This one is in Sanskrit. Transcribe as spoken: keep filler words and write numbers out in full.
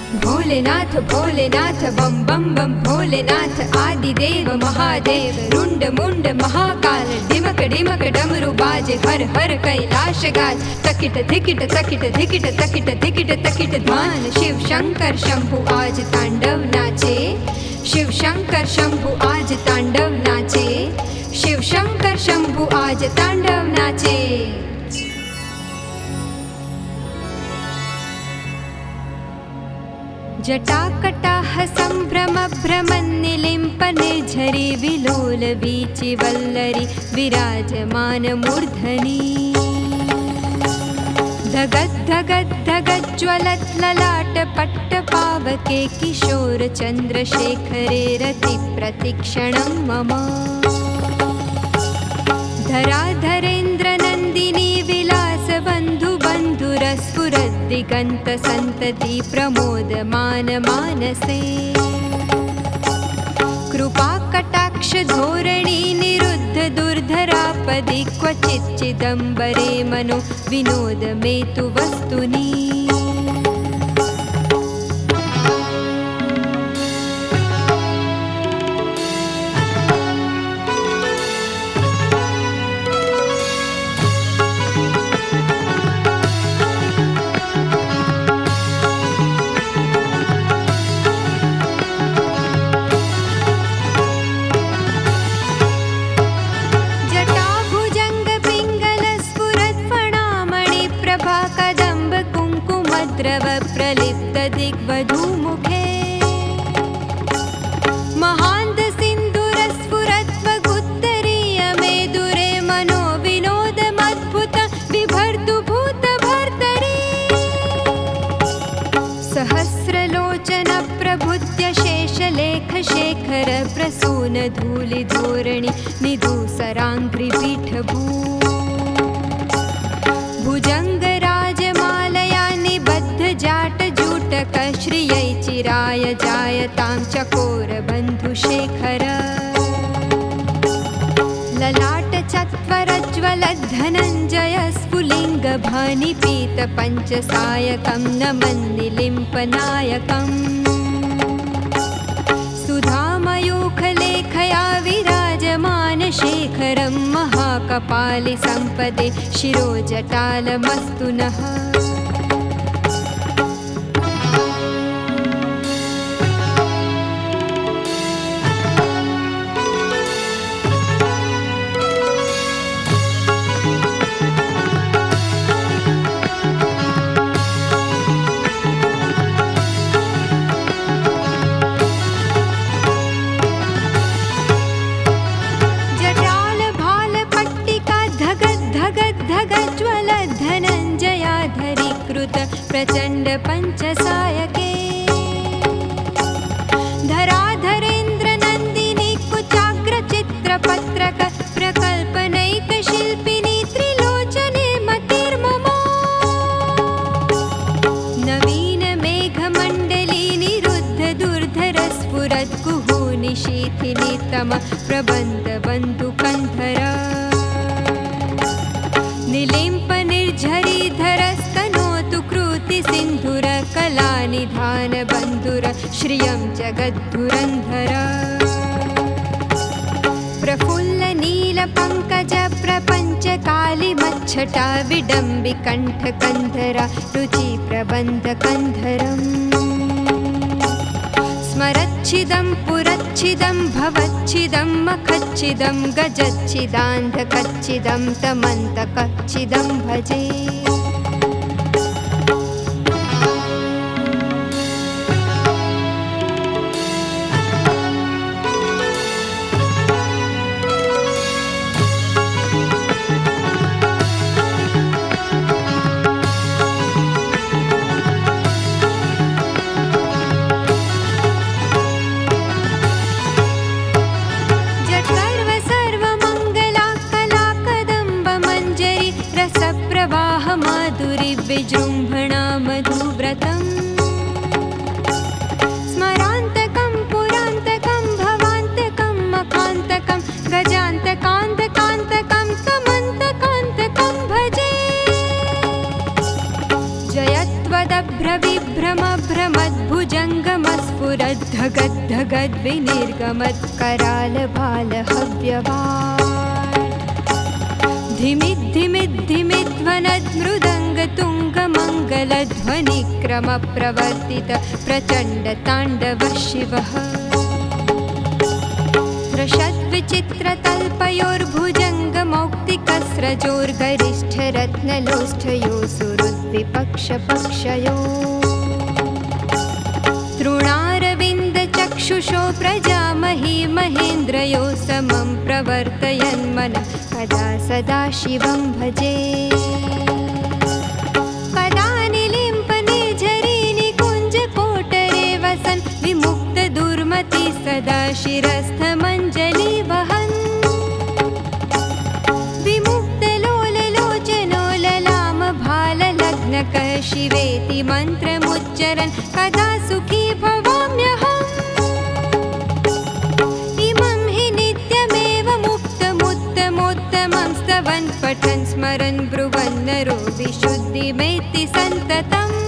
भोलेनाथ भोलेनाथ बम बम बम भोलेनाथ आदिदेव महादेव रुंड मुंड महाकाल डिमक डिमक डमरू बाज हर हर कैलाश गाज तकिट धिकिट तकिट धिकिट तकिट धिकिट तकिट ध्यान शिव शंकर शंभु आज तांडव नाचे शिव शंकर शंभु आज तांडव नाचे शिव शंकर शंभु आज तांडव नाचे। जटाकटाह संभ्रम भ्रमन्निलिम्प निर्झरी विलोल वीचि वल्लरी विराजमान मूर्धनि धगद् धगद् धगद् ज्वलत् ललाट पट्ट पावके किशोर चन्द्रशेखरे रति प्रतिक्षणं मम धराधरेन्द्र नन्दिनी विलास बन्धु बन्धुरस्फुरद्दिगन्त सन्तति प्रमोदमान मानसे कृपा कटाक्ष धोरणी निरुद्ध दुर्धरापदि क्वचित् चिदम्बरे मनो विनोद मे तु वस्तुनि प्रलिप्त दिग्वधूमुखे महान्त सिन्धुरस्फुरत्वगुत्तरीय मेदुरे मनो विनोदमद्भुत बिभर्तु भूतभर्तरी सहस्रलोचन प्रभुत्य शेषलेख शेखर प्रसून धूलि धोरणि निधूसराङ्घ्रिपीठभू भुजङ्ग राजमालया निबद्ध जाट जूटक श्रियै चिराय जायतां चकोर बन्धुशेखर ललाट चत्वरज्वल धनञ्जय स्फुलिङ्ग भानिपीत पञ्चसायकं नमन्निलिम्पनायकम् सुधामयूखलेखया विराजमान शेखरं महाकपालि सम्पदे शिरोजटालमस्तु नः प्रचंड पंचसायके धराधरेन्द्र नंदिनी कुचाग्र चित्र पत्रक प्रकल्पनैक शिल्पिनी त्रिलोचने मतिर्मम नवीन मेघमण्डली निरुद्ध दुर्धर स्फुरत् कुहूनि शीथिनि तम प्रबन्ध बन्धुकन्धर निलिम्प निर्झरी धरस्तनोतु कृति सिन्धुर कलानिधान बन्धुर श्रियं जगद्धुरन्धर प्रफुल्ल नील पंकज प्रपंच काली मच्छटा विडम्बि कंठ कंधर रुचि प्रबन्ध कंधरम् स्मरच्छिदं पुरच्छिदं भवच्छिदं मखच्छिदं गजच्छिदान्धकच्छिदं तमन्तकच्छिदं भजे। विजृम्भणा मधुव्रतम् स्मरान्तकं पुरान्तकं भवान्तकं मखान्तकं गजान्तकान्तकान्तकं तमन्तकान्तकं भजे जयत्वद प्रभृभ्रमभ्रमद्भुजङ्गमस्फुरद्धगद्धगद्विनिर्गमत्करालबालहव्यवाट् धिमिद्धिमिद्धिमिध्वनद्मृदङ्गतुङ्गमङ्गलध्वनिक्रमप्रवर्तित प्रचण्डताण्डवः शिवः स्रशद्विचित्रतल्पयोर्भुजङ्गमौक्तिकस्रजोर्गरिष्ठरत्नलोष्ठयो सुहृद्विपक्षपक्षयो तृणारविन्दचक्षुषो प्रजामही महेन्द्रयो समं प्रवर्तयन्मनः कदा सदा शिवं भजे कदा निलिम्पनिझरीनिकुञ्जकोटरे वसन् विमुक्तदुर्मति सदा शिरस्थमञ्जलि वहन् विमुक्तलोललोचनो ललामभाललग्नकः शिवेति मन्त्रमुच्चरन् कदा सुखी भवाम्यहम् इमं हि नित्यमेव मुक्तमुत्तमोत्तमं स्तवन् पठन् स्मरन् ब्रुवन् नरो विशुद्धिमेति सन्ततम्